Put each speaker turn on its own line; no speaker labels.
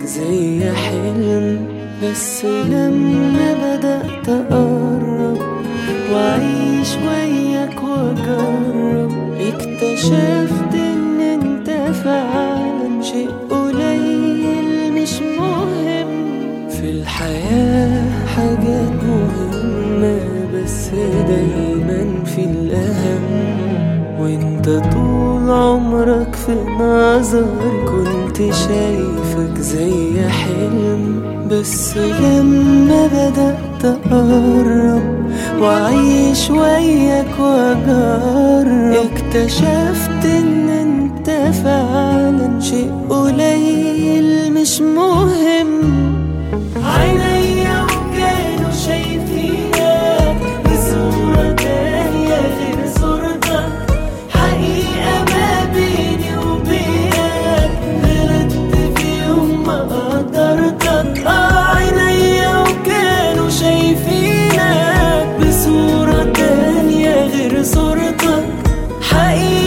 زي حلم، بس لما بدأت أقرب وأعيش وياك وأجرب اكتشفت إن أنت فعلا شيء قليل مش مهم. في الحياة حاجات مهمة بس دايما في الأهم، وانت طول عمرك في نظري كنت شايفك زي حلم، بس لما بدأت أقرب وأعيش وياك وأجرب اكتشفت إن انت فعلا شيء قليل مش مهم. عينيا وكانوا شايفينك بصورة تانية غير صورتك، حقيقة ما بيني وبينك غلطت في يوم ما قدرتك. عينيا وكانوا شايفينك بصورة تانية غير صورتك، حقيقة